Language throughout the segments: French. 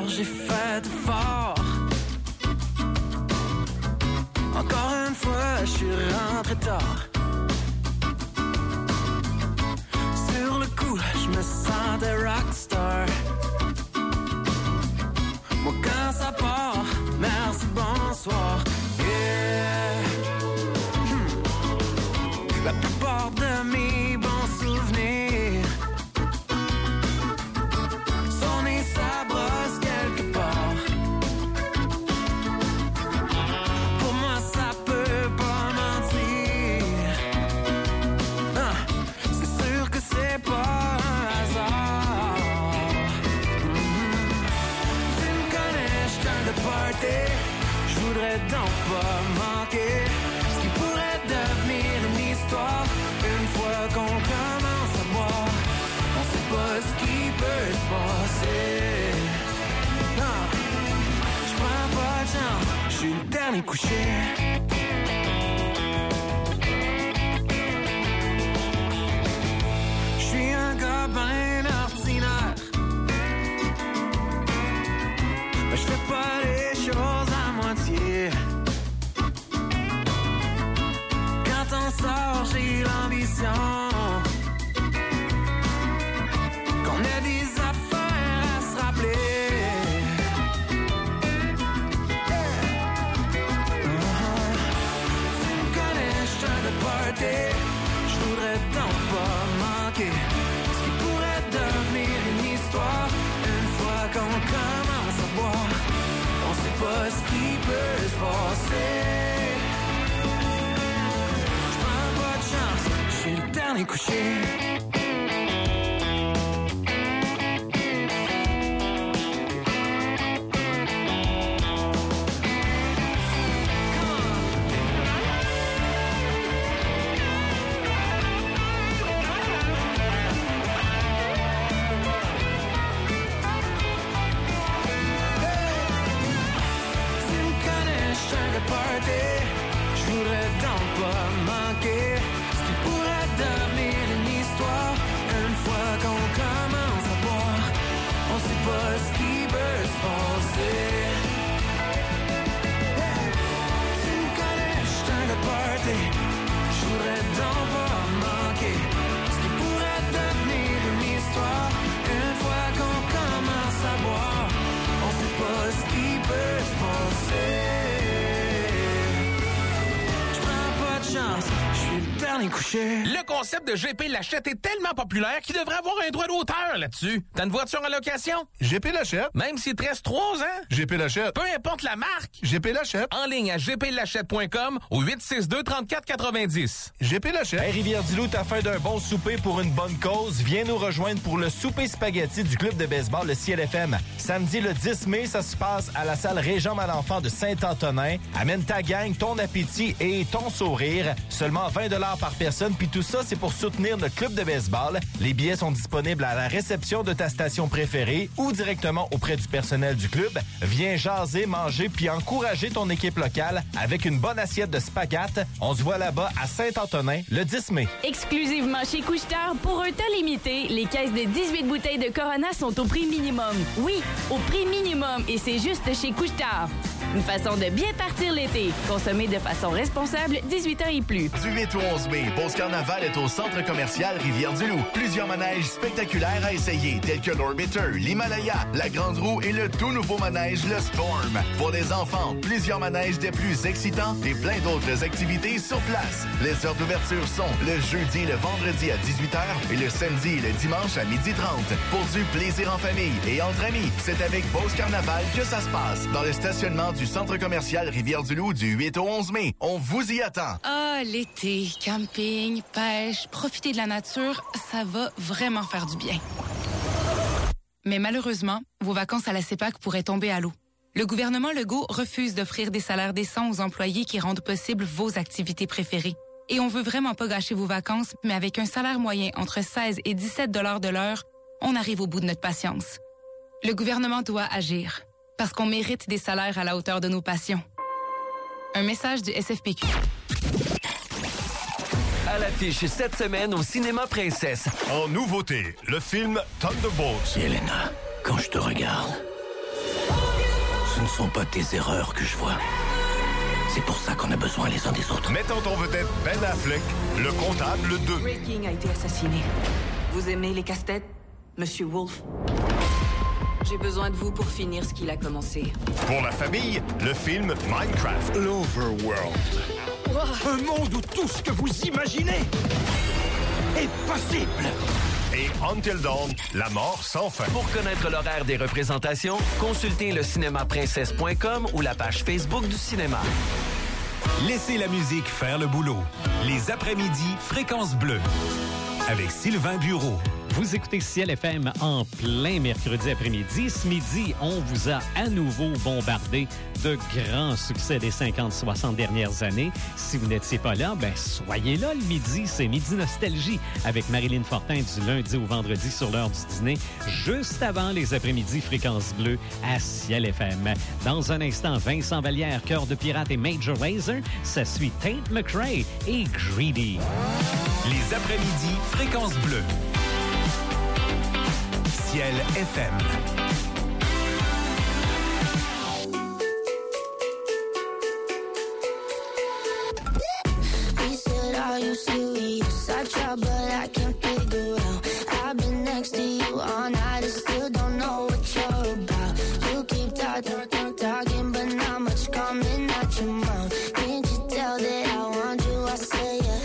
j'ai fait fort. Encore une fois, je suis rentré tard. Sur le coup, je me sentais rockstar. Moi quand ça part, merci, bonsoir. Yeah. La plupart de mes bons souvenirs sont nés sa brosse quelque part. Pour moi ça peut pas mentir. C'est sûr que c'est pas un hasard. Tu me connais, je viens de party. Je voudrais donc pas manquer ce qui pourrait devenir une histoire. Une fois qu'on commence à boire, on sait pas ce qui peut se passer. Non, je prends pas de chance, je suis le dernier couché. Je suis un gars ben ordinaire, mais je fais pas les choses à moitié. Quand on sort, j'ai l'ambition qu'on ait des affaires à se rappeler. Tu me connais, je suis de party. Je voudrais donc pas manquer ce qui pourrait devenir une histoire. Une fois qu'on commence à boire, on sait pas ce qui peut se passer. Je suis le dernier couché. Je voudrais donc pas manquer ce qui pourrait devenir une histoire. Une fois qu'on commence à boire, on sait pas ce qui peut se passer. Tu me connais, je suis un gars party. Je voudrais donc pas manquer ce qui pourrait devenir une histoire. Une fois qu'on commence à boire, on sait pas ce qui peut se passer. Je suis le dernier couché. Le concept de GP Lachette est tellement populaire qu'il devrait avoir un droit d'auteur là-dessus. T'as une voiture en location? GP Lachette. Même s'il te reste 3 ans? GP Lachette. Peu importe la marque. GP Lachette. En ligne à gplachette.com ou 862-3490. GP Lachette. Hey, Rivière-du-Loup, t'as faim d'un bon souper pour une bonne cause? Viens nous rejoindre pour le souper spaghetti du club de baseball, le CLFM. Samedi le 10 mai, ça se passe à la salle Régent Malenfant de Saint-Antonin. Amène ta gang, ton appétit et ton sourire. Seulement 20 $ par personne, puis tout ça, c'est pour soutenir notre club de baseball. Les billets sont disponibles à la réception de ta station préférée ou directement auprès du personnel du club. Viens jaser, manger, puis encourager ton équipe locale avec une bonne assiette de spaghetti. On se voit là-bas à Saint-Antonin le 10 mai. Exclusivement chez Couche-Tard, pour un temps limité, les caisses de 18 bouteilles de Corona sont au prix minimum. Oui, au prix minimum, et c'est juste chez Couche-Tard. Une façon de bien partir l'été. Consommer de façon responsable, 18 ans et plus. Du 8 au 11 mai, Beauce Carnaval est au centre commercial Rivière-du-Loup. Plusieurs manèges spectaculaires à essayer, tels que l'Orbiter, l'Himalaya, la Grande Roue et le tout nouveau manège, le Storm. Pour les enfants, plusieurs manèges des plus excitants et plein d'autres activités sur place. Les heures d'ouverture sont le jeudi et le vendredi à 18h et le samedi et le dimanche à 12h30. Pour du plaisir en famille et entre amis, c'est avec Beauce Carnaval que ça se passe, dans le stationnement du centre commercial Rivière-du-Loup du 8 au 11 mai. On vous y attend. Ah, l'été, camping, pêche, profiter de la nature, ça va vraiment faire du bien. Mais malheureusement, vos vacances à la CEPAC pourraient tomber à l'eau. Le gouvernement Legault refuse d'offrir des salaires décents aux employés qui rendent possible vos activités préférées. Et on veut vraiment pas gâcher vos vacances, mais avec un salaire moyen entre 16 et 17 $ de l'heure, on arrive au bout de notre patience. Le gouvernement doit agir, parce qu'on mérite des salaires à la hauteur de nos passions. Un message du SFPQ. À l'affiche cette semaine au Cinéma Princesse. En nouveauté, le film Thunderbolts. Yelena, quand je te regarde, ne sont pas tes erreurs que je vois. C'est pour ça qu'on a besoin les uns des autres. Mettons ton vedette Ben Affleck, le comptable 2. Ray King a été assassiné. Vous aimez les casse-têtes, Monsieur Wolf? J'ai besoin de vous pour finir ce qu'il a commencé. Pour la famille, le film Minecraft. L'Overworld. Wow. Un monde où tout ce que vous imaginez est possible. Et Until Dawn, la mort sans fin. Pour connaître l'horaire des représentations, consultez le cinémaprincesse.com ou la page Facebook du cinéma. Laissez la musique faire le boulot. Les après-midi, Fréquence Bleue. Avec Sylvain Bureau. Vous écoutez Ciel FM en plein mercredi après-midi. Ce midi, on vous a à nouveau bombardé de grands succès des 50-60 dernières années. Si vous n'étiez pas là, soyez là le midi. C'est Midi Nostalgie avec Marilyn Fortin du lundi au vendredi sur l'heure du dîner, juste avant les après-midi Fréquence Bleue à Ciel FM. Dans un instant, Vincent Vallière, Cœur de Pirate et Major Lazer. Ça suit Tate McRae et Greedy. Les après-midi Fréquence Bleue. Ciel FM. He said, are you serious? I try, but I can't figure out. I've been next to you all night and still don't know what you're about. You keep talking, but not much coming out your mouth. Can't you tell that I want you? I say, yeah.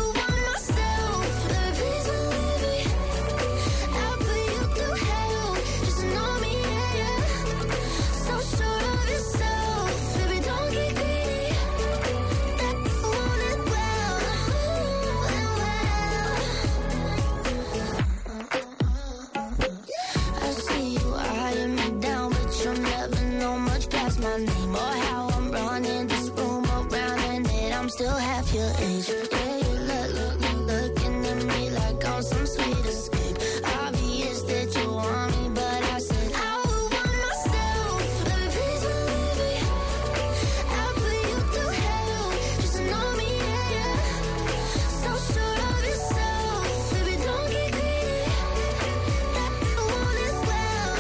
My name or how I'm running this room around and that I'm still half your age. Yeah, you looking at me like I'm some sweet escape. Obvious that you want me, but I said I would want myself. Let me please believe me. I'll put you through hell. Just to know me, yeah. So sure of yourself, baby, don't get greedy. I want it well.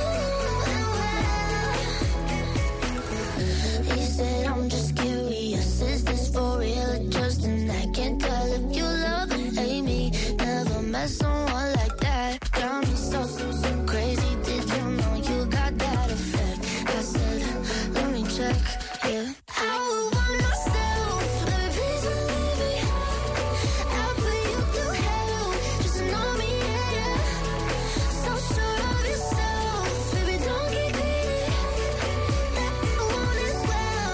He said, I'm just curious, is this for real or just an act? Can't tell if you love or hate me. Never met someone like that. Got me so crazy. Did you know you got that effect? I said, let me check, yeah. I would want myself, let me please believe me. I'll put you through hell, just to know me, yeah. So sure of yourself, baby, don't get greedy. I want it well.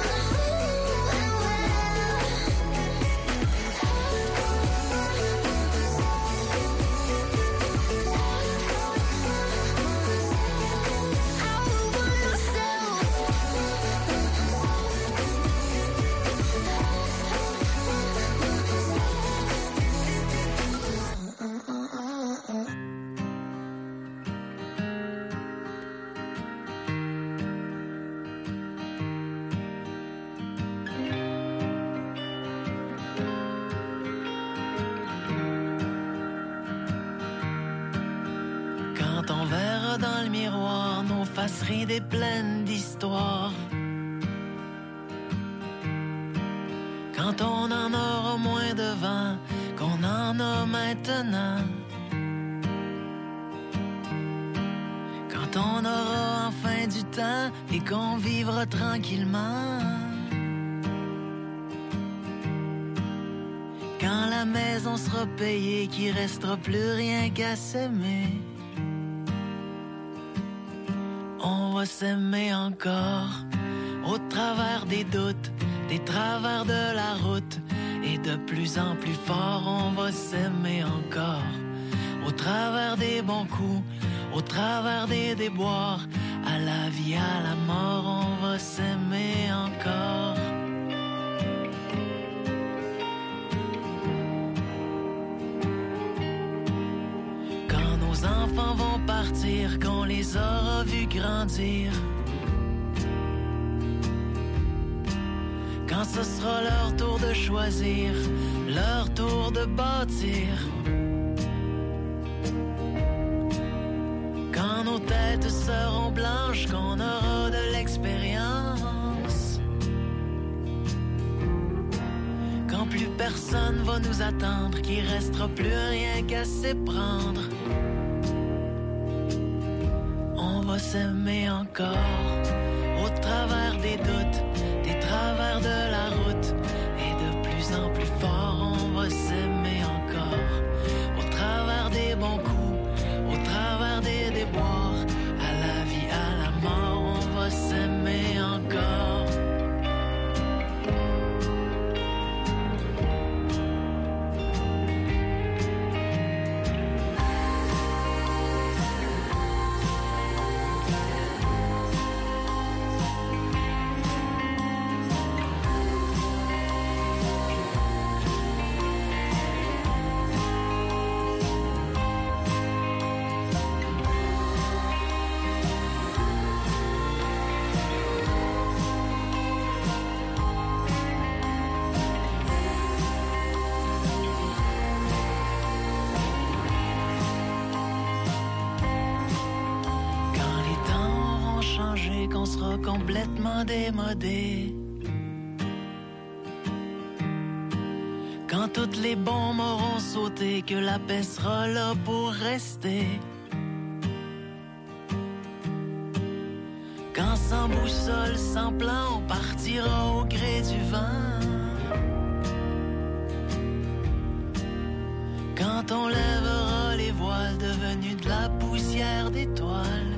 Quand on verra dans le miroir nos faces ridées pleines d'histoire. Quand on en aura moins devant qu'on en a maintenant. Quand on aura enfin du temps et qu'on vivra tranquillement. Quand la maison sera payée, qu'il restera plus rien qu'à s'aimer. On va s'aimer encore, au travers des doutes, des travers de la route. Et de plus en plus fort, on va s'aimer encore, au travers des bons coups, au travers des déboires. À la vie, à la mort, on va s'aimer encore. Quand nos enfants vont partir, qu'on les aura vus grandir. Quand ce sera leur tour de choisir, leur tour de bâtir. Quand nos têtes seront blanches, qu'on aura de l'expérience. personne va nous attendre, qu'il restera plus rien qu'à s'éprendre. On va s'aimer encore, au travers des doutes, des travers de la route. Et de plus en plus fort, on va s'aimer encore, au travers des bons coups, au travers des déboires. À la vie, à la mort, on va s'aimer encore. Qu'on sera complètement démodé. Quand toutes les bombes auront sauté, que la paix sera là pour rester. Quand sans boussole, sans plan, on partira au gré du vent. Quand on lèvera les voiles devenus de la poussière d'étoiles.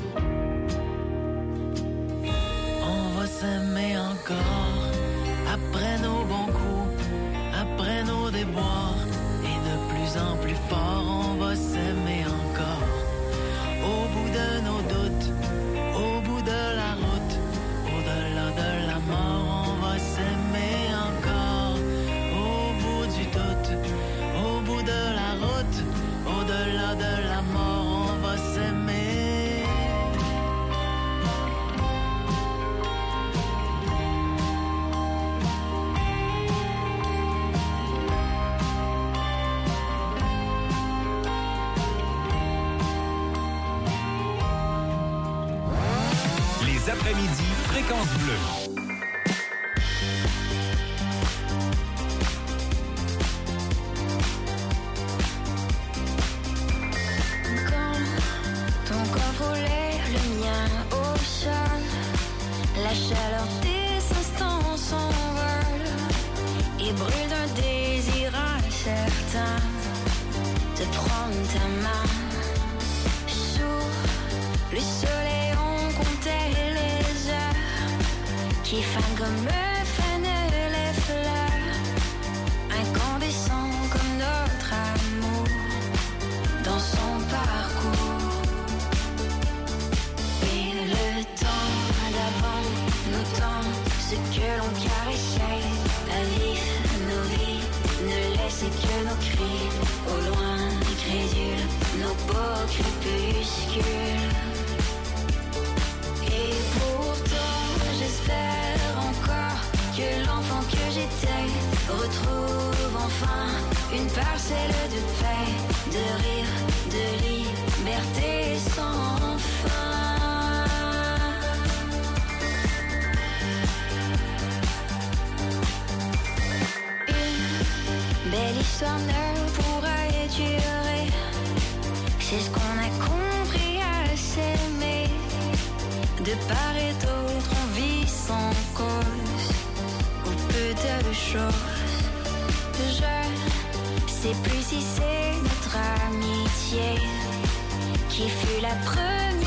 S'aimer encore, après nos bons coups, après nos déboires. Et de plus en plus fort, on va s'aimer encore. Au bout de nos doutes, au bout de la route, au-delà de la mort, on va s'aimer encore. Au bout du doute, au bout de la route, au-delà de la mort, on va s'aimer. Après-midi, Fréquence Bleue. Quand ton corps volait, le mien au sol, la chaleur des instants s'envole et brûle d'un désir incertain de prendre ta main. Sous le soleil, on comptait les heures qui fanent comme fanent les fleurs, incandescent comme notre amour dans son parcours. Et le temps d'avant nous tend ce que l'on caressait, à vif nos vies, ne laissait que nos cris, au loin crédules, nos beaux crépuscules. Et pourtant j'espère encore que l'enfant que j'étais retrouve enfin une parcelle de paix, de rire, de liberté sans fin. Une belle histoire ne pourra durer, c'est ce qu'on a compris à s'aimer. De part et d'autre, on vit sans cause, ou peu de choses. Je sais plus si c'est notre amitié qui fut la première